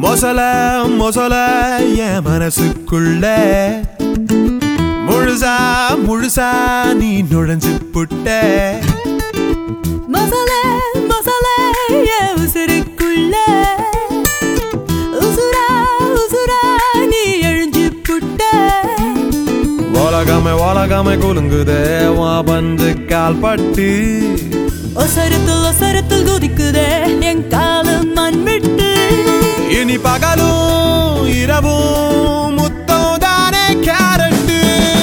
மொசல மொசல என் மனசுக்குள்ள முழுசா முழுசா நீ நுழைஞ்சு புட்ட மொசல மொசல என் உசுருக்குள்ள உசுரா உசுரா நீ எழுஞ்சு புட்ட ஓலகாம குலுங்குதே வா பந்து கால் பட்டு ஒசரத்தில் ஒசரத்தில்